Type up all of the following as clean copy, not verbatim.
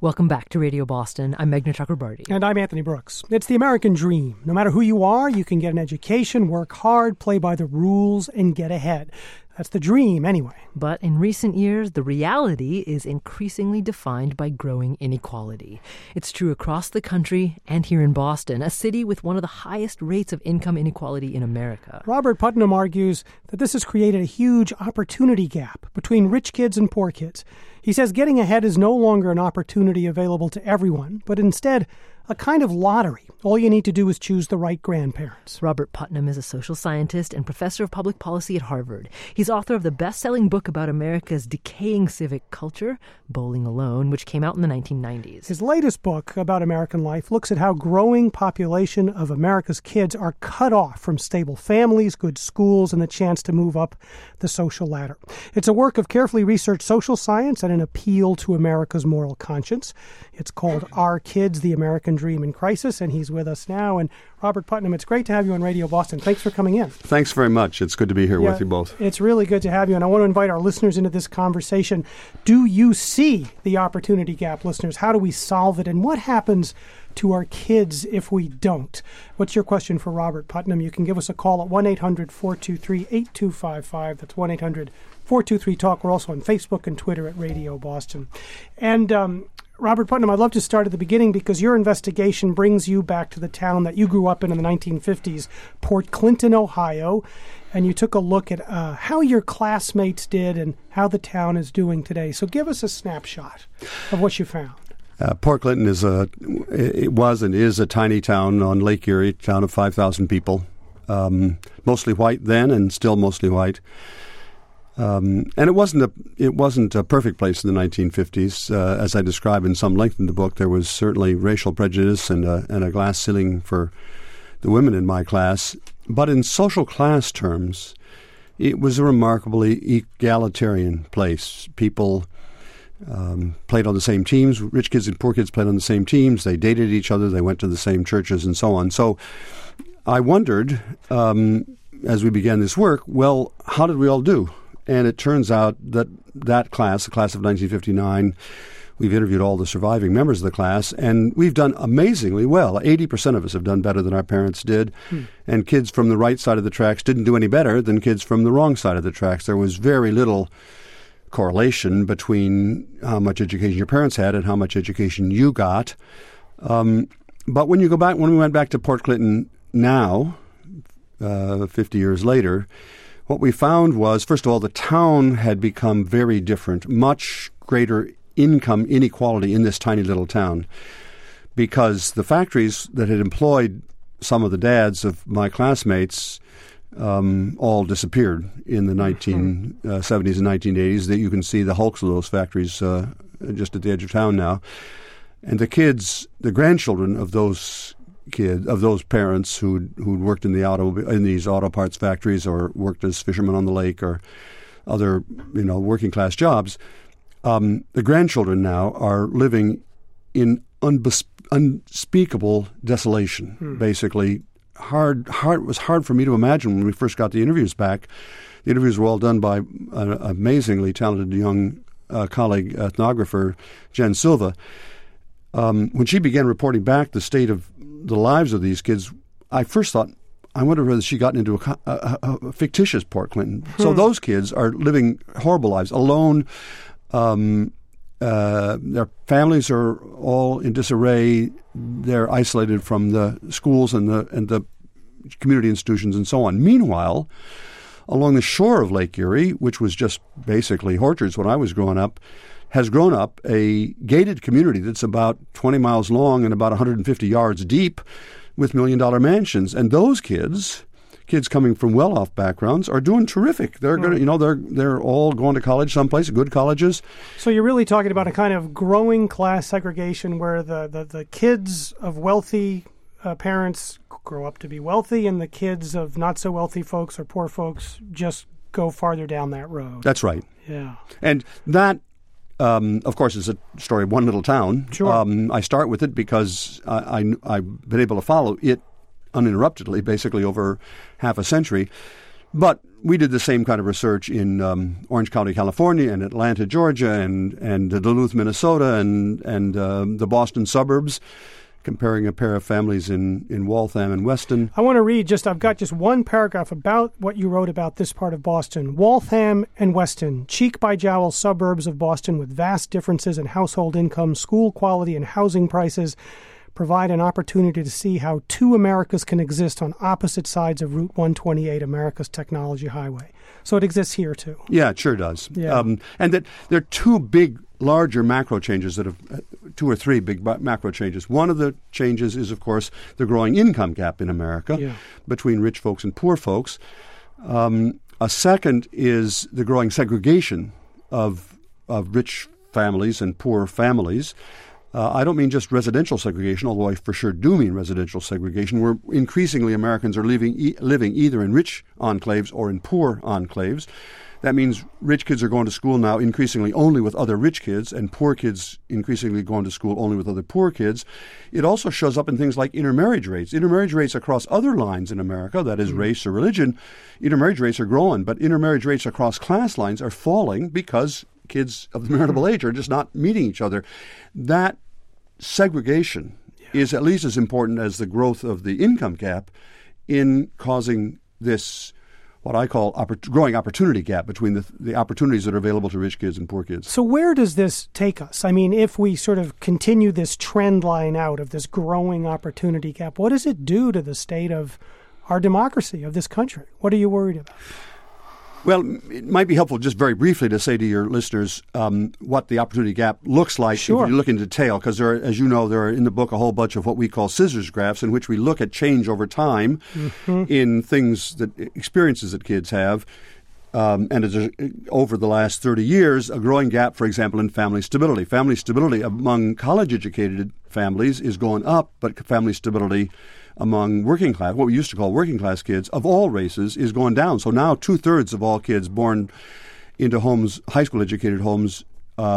Welcome back to Radio Boston. I'm Meghna Chakrabarty. And I'm Anthony Brooks. It's the American dream. No matter who you are, you can get an education, work hard, play by the rules, and get ahead. That's the dream, anyway. But in recent years, the reality is increasingly defined by growing inequality. It's true across the country and here in Boston, a city with one of the highest rates of income inequality in America. Robert Putnam argues that this has created a huge opportunity gap between rich kids and poor kids. He says getting ahead is no longer an opportunity available to everyone, but instead a kind of lottery. All you need to do is choose the right grandparents. Robert Putnam is a social scientist and professor of public policy at Harvard. He's author of the best-selling book about America's decaying civic culture, Bowling Alone, which came out in the 1990s. His latest book about American life looks at how growing population of America's kids are cut off from stable families, good schools, and the chance to move up the social ladder. It's a work of carefully researched social science and an appeal to America's moral conscience. It's called Our Kids, the American Dream in Crisis, and he's with us now. And Robert Putnam, it's great to have you on Radio Boston. Thanks for coming in. Thanks very much. It's good to be here with you both. It's really good to have you, and I want to invite our listeners into this conversation. Do you see the opportunity gap, listeners? How do we solve it, and what happens to our kids if we don't? What's your question for Robert Putnam? You can give us a call at 1-800-423-8255. That's 1-800-423-TALK. We're also on Facebook and Twitter at Radio Boston. And Robert Putnam, I'd love to start at the beginning because your investigation brings you back to the town that you grew up in the 1950s, Port Clinton, Ohio, and you took a look at how your classmates did and how the town is doing today. So give us a snapshot of what you found. Port Clinton was and is a tiny town on Lake Erie, town of 5,000 people, mostly white then and still mostly white. And it wasn't a perfect place in the 1950s. As I describe in some length in the book, there was certainly racial prejudice and a glass ceiling for the women in my class. But in social class terms, it was a remarkably egalitarian place. People played on the same teams. Rich kids and poor kids played on the same teams. They dated each other. They went to the same churches and so on. So I wondered, as we began this work, well, how did we all do? And it turns out that class, the class of 1959, we've interviewed all the surviving members of the class, and we've done amazingly well. 80% of us have done better than our parents did, and kids from the right side of the tracks didn't do any better than kids from the wrong side of the tracks. There was very little correlation between how much education your parents had and how much education you got. But when we went back to Port Clinton now, 50 years later, what we found was, first of all, the town had become very different, much greater income inequality in this tiny little town, because the factories that had employed some of the dads of my classmates all disappeared in the 1970s and 1980s. That you can see the hulks of those factories just at the edge of town now. And the grandchildren of those parents who'd worked in these auto parts factories or worked as fishermen on the lake or other working class jobs, the grandchildren now are living in unspeakable desolation. Basically, it was hard for me to imagine when we first got the interviews back. The interviews were all done by an amazingly talented young colleague ethnographer, Jen Silva. When she began reporting back the state of the lives of these kids, I first thought, I wonder whether she got into a fictitious Port Clinton. So those kids are living horrible lives, alone. Their families are all in disarray. They're isolated from the schools and the community institutions and so on. Meanwhile, along the shore of Lake Erie, which was just basically orchards when I was growing up, has grown up a gated community that's about 20 miles long and about 150 yards deep with $1 million mansions. And those kids coming from well-off backgrounds, are doing terrific. They're going to, they're all going to college someplace, good colleges. So you're really talking about a kind of growing class segregation where the kids of wealthy parents grow up to be wealthy, and the kids of not so wealthy folks or poor folks just go farther down that road. That's right. Yeah. And that, of course, is a story of one little town. Sure. I start with it because I've been able to follow it uninterruptedly, basically over half a century. But we did the same kind of research in Orange County, California, and Atlanta, Georgia, and Duluth, Minnesota, and the Boston suburbs, comparing a pair of families in Waltham and Weston. I want to read I've got just one paragraph about what you wrote about this part of Boston. Waltham and Weston, cheek-by-jowl suburbs of Boston with vast differences in household income, school quality, and housing prices, provide an opportunity to see how two Americas can exist on opposite sides of Route 128, America's technology highway. So it exists here, too. Yeah, it sure does. Yeah. And that there are two larger macro changes two or three big macro changes. One of the changes is, of course, the growing income gap in America between rich folks and poor folks. A second is the growing segregation of rich families and poor families. I don't mean just residential segregation, although I for sure do mean residential segregation, where increasingly Americans are living either in rich enclaves or in poor enclaves. That means rich kids are going to school now increasingly only with other rich kids, and poor kids increasingly going to school only with other poor kids. It also shows up in things like intermarriage rates. Intermarriage rates across other lines in America, that is race or religion, intermarriage rates are growing, but intermarriage rates across class lines are falling because kids of the marriageable age are just not meeting each other. That segregation is at least as important as the growth of the income gap in causing this, what I call growing opportunity gap between the opportunities that are available to rich kids and poor kids. So where does this take us? I mean, if we sort of continue this trend line out of this growing opportunity gap, what does it do to the state of our democracy, of this country? What are you worried about? Well, it might be helpful just very briefly to say to your listeners what the opportunity gap looks like if you look in detail, because there are, as you know, there are in the book a whole bunch of what we call scissors graphs in which we look at change over time in experiences that kids have. And over the last 30 years, a growing gap, for example, in family stability. Family stability among college-educated families is going up, but family stability among working class, what we used to call working class kids of all races, is going down. So now 2/3 of all kids born into homes, high school educated homes,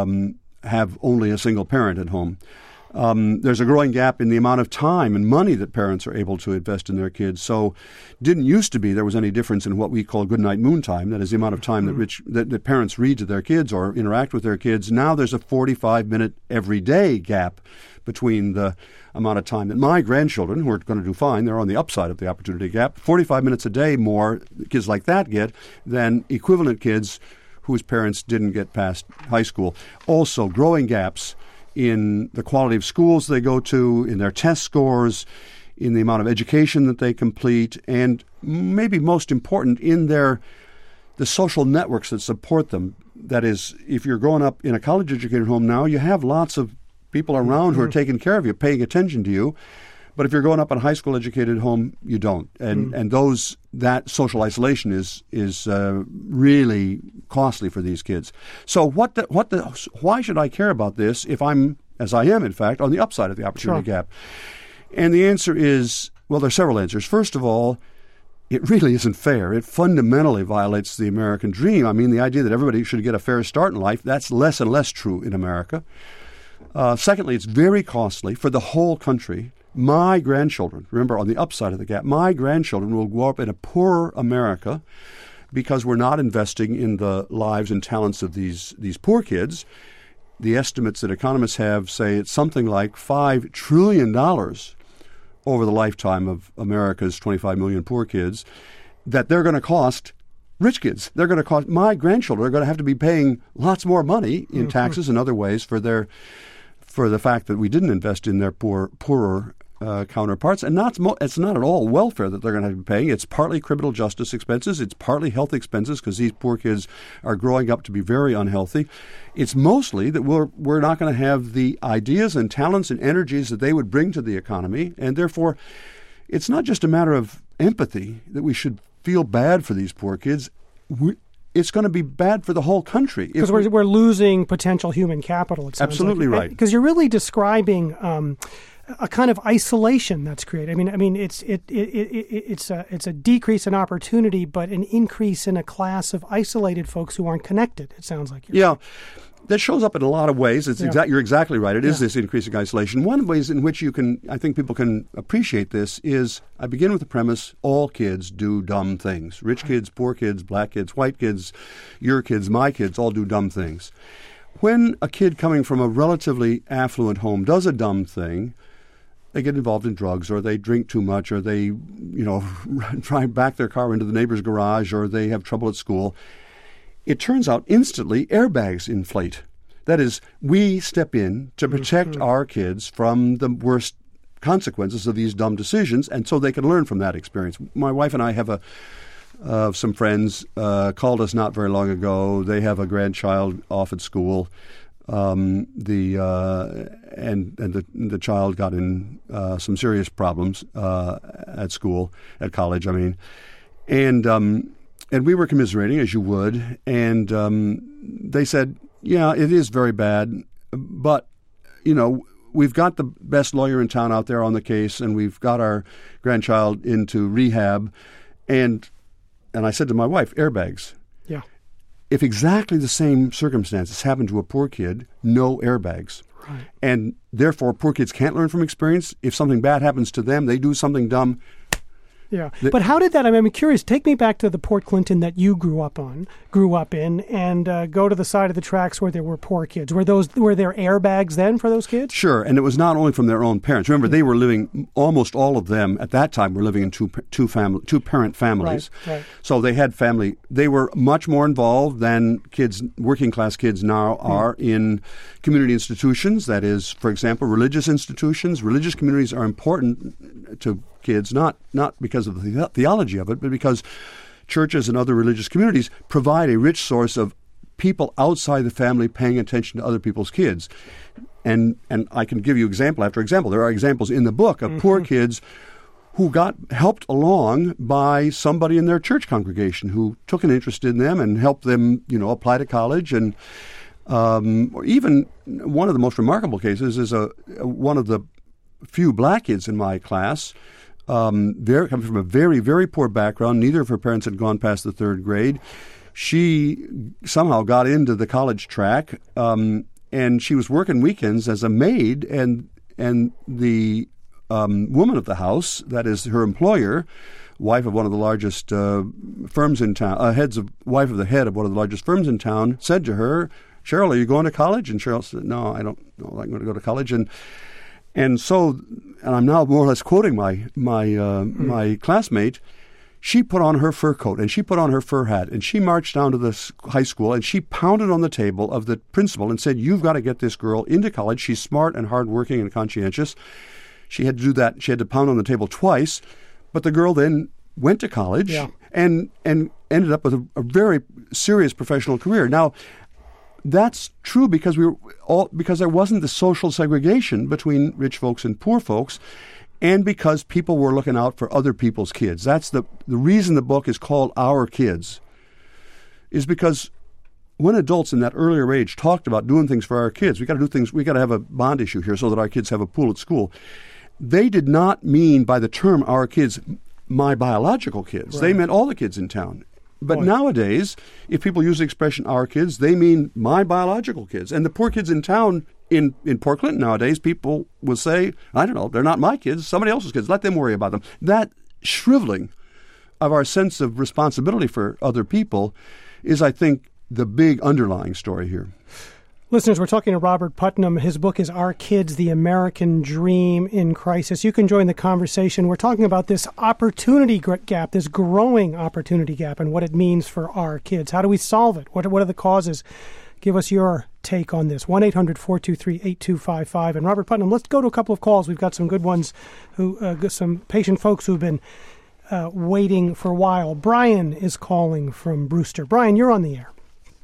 have only a single parent at home. There's a growing gap in the amount of time and money that parents are able to invest in their kids. So didn't used to be there was any difference in what we call goodnight moon time, that is the amount of time that parents read to their kids or interact with their kids. Now there's a 45-minute everyday gap between the amount of time that my grandchildren, who are going to do fine, they're on the upside of the opportunity gap, 45 minutes a day more kids like that get than equivalent kids whose parents didn't get past high school. Also, growing gaps in the quality of schools they go to, in their test scores, in the amount of education that they complete, and maybe most important, in the social networks that support them. That is, if you're growing up in a college-educated home now, you have lots of people around who are taking care of you, paying attention to you. But if you're growing up in a high school educated home, you don't. And that social isolation is really costly for these kids. So why should I care about this if I'm, as I am in fact, on the upside of the opportunity gap? And the answer is, well, there are several answers. First of all, it really isn't fair. It fundamentally violates the American dream. I mean, the idea that everybody should get a fair start in life, that's less and less true in America. Secondly, it's very costly for the whole country. My grandchildren, remember, on the upside of the gap, my grandchildren will grow up in a poorer America because we're not investing in the lives and talents of these poor kids. The estimates that economists have say it's something like $5 trillion over the lifetime of America's 25 million poor kids that they're going to cost rich kids. They're going to cost, my grandchildren are going to have to be paying lots more money in taxes and other ways for the fact that we didn't invest in their poorer counterparts. And it's not at all welfare that they're going to have to be paying. It's partly criminal justice expenses. It's partly health expenses because these poor kids are growing up to be very unhealthy. It's mostly that we're not going to have the ideas and talents and energies that they would bring to the economy. And therefore, it's not just a matter of empathy that we should feel bad for these poor kids. It's going to be bad for the whole country. Because we're losing potential human capital, it sounds absolutely like. Right. Because you're really describing a kind of isolation that's created. I mean, it's a decrease in opportunity, but an increase in a class of isolated folks who aren't connected. It sounds like. that shows up in a lot of ways. It's you're exactly right. It is this increasing isolation. One of the ways in which I think people can appreciate this is, I begin with the premise, all kids do dumb things. Rich kids, poor kids, black kids, white kids, your kids, my kids, all do dumb things. When a kid coming from a relatively affluent home does a dumb thing, they get involved in drugs, or they drink too much, or they, try and back their car into the neighbor's garage, or they have trouble at school. It turns out instantly airbags inflate. That is, we step in to protect our kids from the worst consequences of these dumb decisions, and so they can learn from that experience. My wife and I have some friends called us not very long ago. They have a grandchild off at school. The child got in some serious problems at school, at college, I mean. And we were commiserating, as you would, and they said, yeah, it is very bad, but, we've got the best lawyer in town out there on the case, and we've got our grandchild into rehab. And I said to my wife, airbags. Yeah. If exactly the same circumstances happen to a poor kid, no airbags. Right. And therefore, poor kids can't learn from experience. If something bad happens to them, they do something dumb. Yeah, but how did that? I'm curious. Take me back to the Port Clinton that you grew up in, and go to the side of the tracks where there were poor kids. Were there airbags then for those kids? Sure, and it was not only from their own parents. Remember, they were living. Almost all of them at that time were living in two-parent families. Right. So they had family. They were much more involved than working class kids now are in community institutions. That is, for example, religious institutions. Religious communities are important to kids, not because of the theology of it, but because churches and other religious communities provide a rich source of people outside the family paying attention to other people's kids. And I can give you example after example. There are examples in the book of poor kids who got helped along by somebody in their church congregation who took an interest in them and helped them, apply to college. And or even one of the most remarkable cases is one of the few black kids in my class, coming from a very, very poor background. Neither of her parents had gone past the third grade. She somehow got into the college track, and she was working weekends as a maid, and the woman of the house, that is her employer, wife of one of the largest firms in town, wife of the head of one of the largest firms in town, said to her, "Cheryl, are you going to college?" And Cheryl said, "No, I don't know. I'm going to go to college." And so, and I'm now more or less quoting my classmate, she put on her fur coat and she put on her fur hat and she marched down to the high school and she pounded on the table of the principal and said, "You've got to get this girl into college. She's smart and hardworking and conscientious." She had to do that. She had to pound on the table twice, but the girl then went to college and ended up with a very serious professional career. Now, that's true because there wasn't the social segregation between rich folks and poor folks, and because people were looking out for other people's kids. That's the reason the book is called Our Kids, is because when adults in that earlier age talked about doing things for our kids, we got to do things. We got to have a bond issue here so that our kids have a pool at school. They did not mean by the term "our kids" my biological kids. Right. They meant all the kids in town. But nowadays, if people use the expression "our kids," they mean my biological kids. And the poor kids in town in Port Clinton nowadays, people will say, "I don't know, they're not my kids, somebody else's kids. Let them worry about them." That shriveling of our sense of responsibility for other people is, I think, the big underlying story here. Listeners, we're talking to Robert Putnam. His book is Our Kids, The American Dream in Crisis. You can join the conversation. We're talking about this opportunity gap, this growing opportunity gap, and what it means for our kids. How do we solve it? What are the causes? Give us your take on this. 1-800-423-8255. And Robert Putnam, let's go to a couple of calls. We've got some good ones, some patient folks who've been waiting for a while. Brian is calling from Brewster. Brian, you're on the air.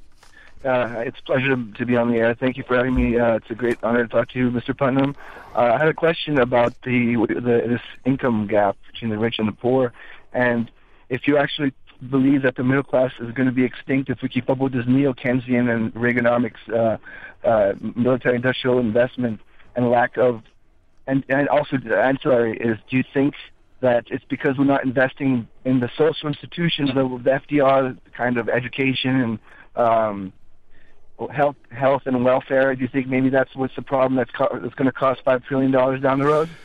It's a pleasure to be on the air. Thank you for having me. It's a great honor to talk to you, Mr. Putnam. I had a question about this income gap between the rich and the poor, and if you actually believe that the middle class is going to be extinct if we keep up with this neo-Keynesian and Reaganomics military-industrial investment and lack of, and also the ancillary is, do you think that it's because we're not investing in the social institutions, the FDR kind of education and health and welfare? Do you think maybe that's what's the problem that's going to cost $5 trillion down the road?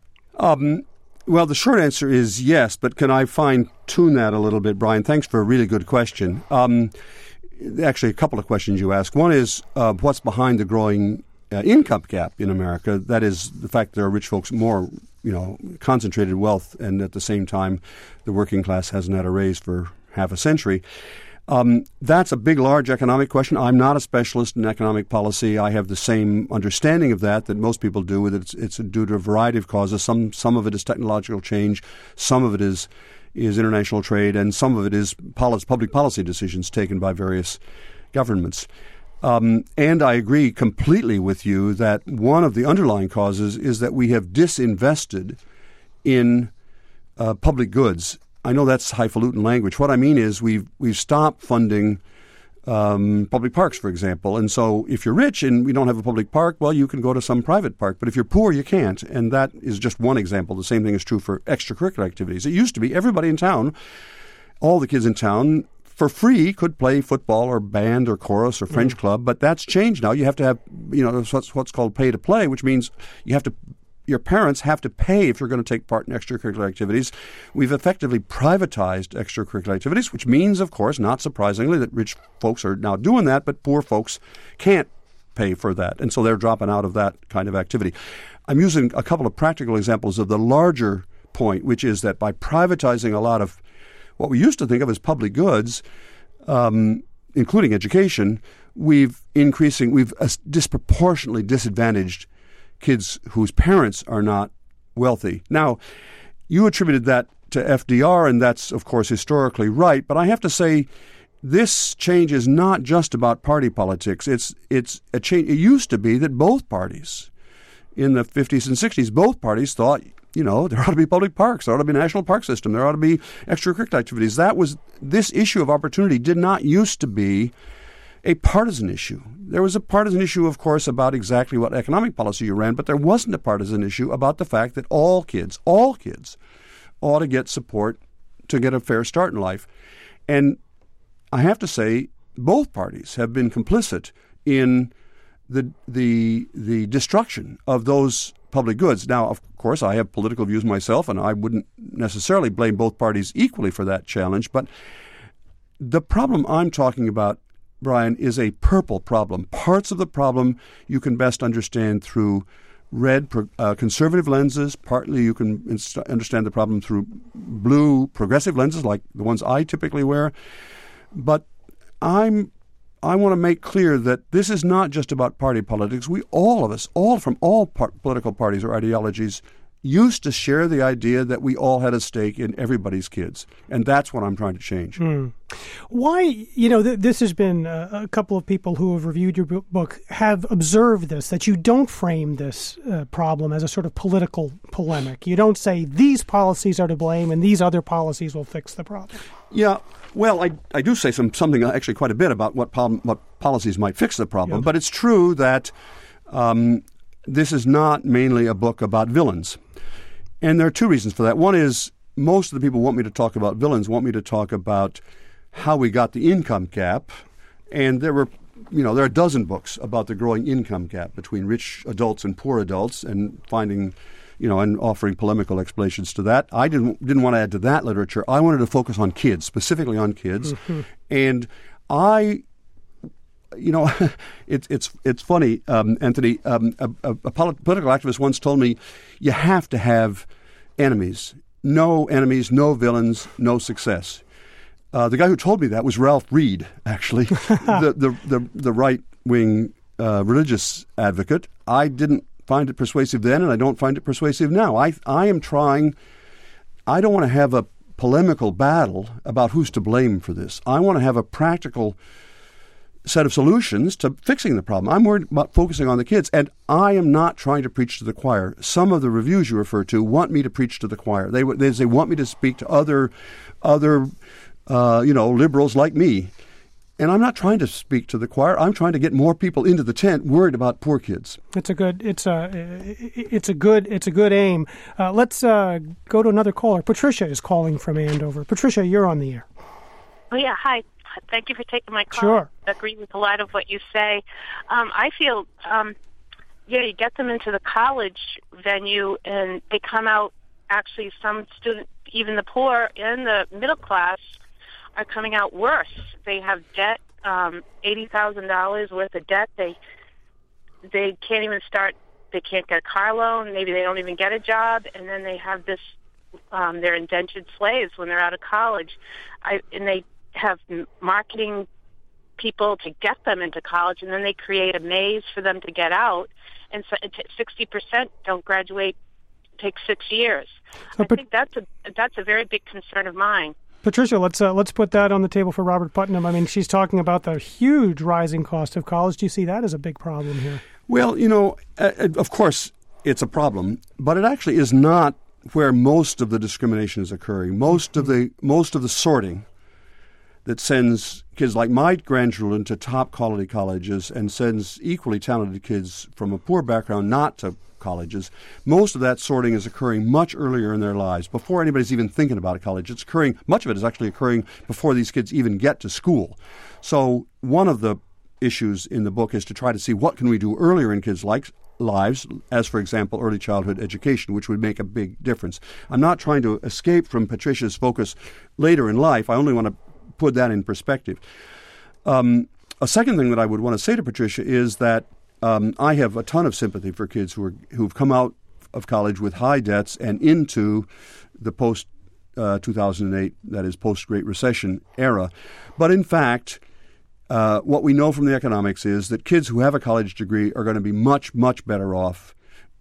Well, the short answer is yes, but can I fine-tune that a little bit, Brian? Thanks for a really good question. Actually, a couple of questions you asked. One is what's behind the growing income gap in America? That is the fact there are rich folks more, concentrated wealth, and at the same time, the working class hasn't had a raise for half a century. That's a big, large economic question. I'm not a specialist in economic policy. I have the same understanding of that most people do. With it, it's due to a variety of causes. Some of it is technological change. Some of it is international trade, and some of it is public policy decisions taken by various governments. And I agree completely with you that one of the underlying causes is that we have disinvested in public goods. I know that's highfalutin language. What I mean is we've stopped funding public parks, for example. And so if you're rich and we don't have a public park, well, you can go to some private park. But if you're poor, you can't. And that is just one example. The same thing is true for extracurricular activities. It used to be everybody in town, all the kids in town, for free could play football or band or chorus or French club. But that's changed now. You have to have, what's called pay to play, which means your parents have to pay if you're going to take part in extracurricular activities. We've effectively privatized extracurricular activities, which means, of course, not surprisingly, that rich folks are now doing that, but poor folks can't pay for that. And so they're dropping out of that kind of activity. I'm using a couple of practical examples of the larger point, which is that by privatizing a lot of what we used to think of as public goods, including education, we've disproportionately disadvantaged kids whose parents are not wealthy. Now, you attributed that to FDR, and that's, of course, historically right. But I have to say, this change is not just about party politics. It's a change. It used to be that both parties, in the 50s and 60s, both parties thought, there ought to be public parks, there ought to be a national park system, there ought to be extracurricular activities. This issue of opportunity did not used to be a partisan issue. There was a partisan issue, of course, about exactly what economic policy you ran, but there wasn't a partisan issue about the fact that all kids ought to get support to get a fair start in life. And I have to say, both parties have been complicit in the destruction of those public goods. Now, of course, I have political views myself, and I wouldn't necessarily blame both parties equally for that challenge, but the problem I'm talking about, Brian, is a purple problem. Parts of the problem you can best understand through red conservative lenses. Partly you can understand the problem through blue progressive lenses, like the ones I typically wear. But I want to make clear that this is not just about party politics. We, all of us, from all political parties or ideologies, used to share the idea that we all had a stake in everybody's kids. And that's what I'm trying to change. Why, this has been a couple of people who have reviewed your book have observed this, that you don't frame this problem as a sort of political polemic. You don't say these policies are to blame and these other policies will fix the problem. Yeah, well, I do say something actually quite a bit about what policies might fix the problem. Yeah. But it's true that this is not mainly a book about villains. And there are two reasons for that. One is most of the people want me to talk about villains, want me to talk about how we got the income gap. And there are a dozen books about the growing income gap between rich adults and poor adults, and finding, and offering polemical explanations to that. I didn't want to add to that literature. I wanted to focus on kids, specifically on kids. Mm-hmm. And it's funny, Anthony. A political activist once told me, you have to have enemies. No enemies, no villains, no success. The guy who told me that was Ralph Reed, actually, the right-wing religious advocate. I didn't find it persuasive then, and I don't find it persuasive now. I don't want to have a polemical battle about who's to blame for this. I want to have a practical set of solutions to fixing the problem. I'm worried about focusing on the kids, and I am not trying to preach to the choir. Some of the reviews you refer to want me to preach to the choir. They want me to speak to other liberals like me. And I'm not trying to speak to the choir. I'm trying to get more people into the tent worried about poor kids. It's a good aim. Let's go to another caller. Patricia is calling from Andover. Patricia, you're on the air. Oh yeah, hi. Thank you for taking my call. Sure. I agree with a lot of what you say. I feel, you get them into the college venue, and they come out, actually some students, even the poor and the middle class, are coming out worse. They have debt, $80,000 worth of debt. They can't even start. They can't get a car loan. Maybe they don't even get a job, and then they have this. They're indentured slaves when they're out of college, and they have marketing people to get them into college, and then they create a maze for them to get out. And so 60% don't graduate. Take 6 years. So, I think that's a very big concern of mine. Patricia, let's put that on the table for Robert Putnam. I mean, she's talking about the huge rising cost of college. Do you see that as a big problem here? Well, of course it's a problem, but it actually is not where most of the discrimination is occurring. Most of the sorting that sends kids like my grandchildren to top quality colleges and sends equally talented kids from a poor background not to colleges, most of that sorting is occurring much earlier in their lives, before anybody's even thinking about a college. Much of it is actually occurring before these kids even get to school. So one of the issues in the book is to try to see what can we do earlier in kids' lives, as, for example, early childhood education, which would make a big difference. I'm not trying to escape from Patricia's focus later in life. I only want to put that in perspective. A second thing that I would want to say to Patricia is that I have a ton of sympathy for kids who've come out of college with high debts and into the post 2008, that is post-Great Recession era. But in fact, what we know from the economics is that kids who have a college degree are going to be much, much better off.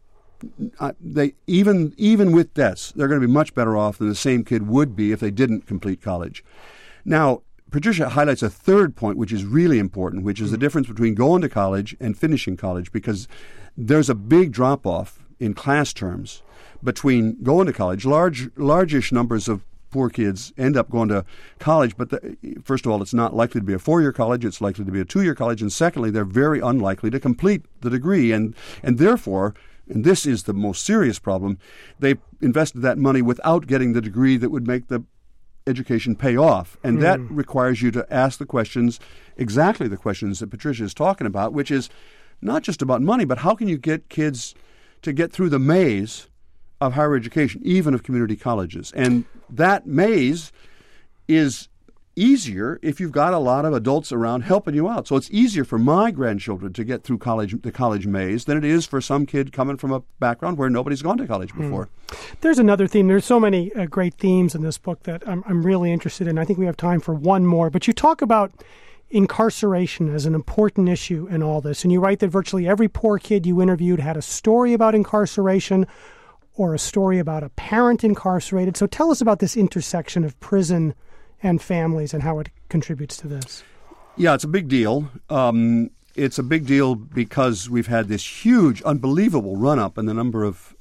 Even with debts, they're going to be much better off than the same kid would be if they didn't complete college. Now, Patricia highlights a third point, which is really important, which is the difference between going to college and finishing college, because there's a big drop-off in class terms between going to college. Largish numbers of poor kids end up going to college, but first of all, it's not likely to be a 4-year college. It's likely to be a 2-year college. And secondly, they're very unlikely to complete the degree. And therefore, and this is the most serious problem, they invested that money without getting the degree that would make the education pay off. And that requires you to ask exactly the questions that Patricia is talking about, which is not just about money, but how can you get kids to get through the maze of higher education, even of community colleges? And that maze is easier if you've got a lot of adults around helping you out. So it's easier for my grandchildren to get through the college maze than it is for some kid coming from a background where nobody's gone to college before. There's another theme. There's so many great themes in this book that I'm really interested in. I think we have time for one more. But you talk about incarceration as an important issue in all this. And you write that virtually every poor kid you interviewed had a story about incarceration or a story about a parent incarcerated. So tell us about this intersection of prison and families and how it contributes to this. Yeah, it's a big deal. It's a big deal because we've had this huge, unbelievable run-up in the number of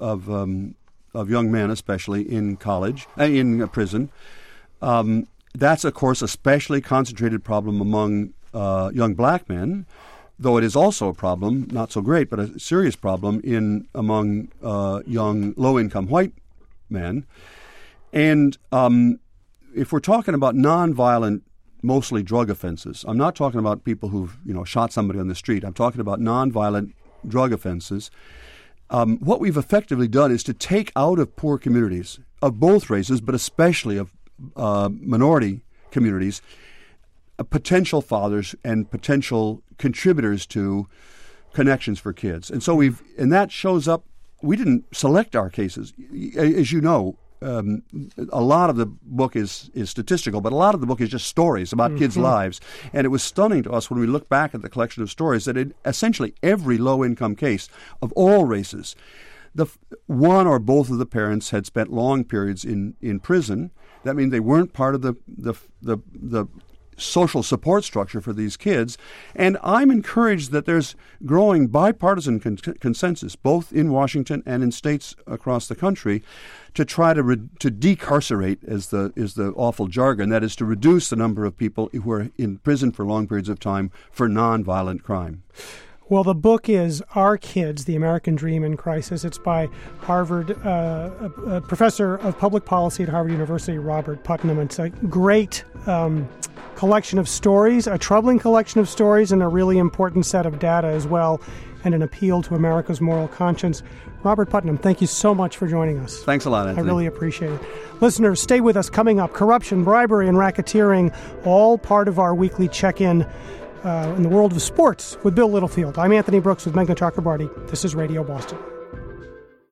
young men, especially in prison. That's, of course, a especially concentrated problem among young black men, though it is also a problem, not so great, but a serious problem among young low-income white men. And if we're talking about nonviolent, mostly drug offenses, I'm not talking about people who've shot somebody on the street. I'm talking about nonviolent drug offenses. What we've effectively done is to take out of poor communities of both races, but especially of minority communities, potential fathers and potential contributors to connections for kids. And so and that shows up. We didn't select our cases, as you know. A lot of the book is statistical, but a lot of the book is just stories about kids' lives. And it was stunning to us when we look back at the collection of stories that essentially every low-income case of all races, one or both of the parents had spent long periods in prison. That means they weren't part of the social support structure for these kids. And I'm encouraged that there's growing bipartisan consensus, both in Washington and in states across the country, to try to decarcerate, is the awful jargon, that is to reduce the number of people who are in prison for long periods of time for nonviolent crime. Well, the book is Our Kids, The American Dream in Crisis. It's by Harvard, a professor of public policy at Harvard University, Robert Putnam. It's a great collection of stories, a troubling collection of stories, and a really important set of data as well, and an appeal to America's moral conscience. Robert Putnam, thank you so much for joining us. Thanks a lot, Anthony. I really appreciate it. Listeners, stay with us. Coming up, corruption, bribery, and racketeering, all part of our weekly check-in in the world of sports with Bill Littlefield. I'm Anthony Brooks with Meghna Chakrabarty. This is Radio Boston.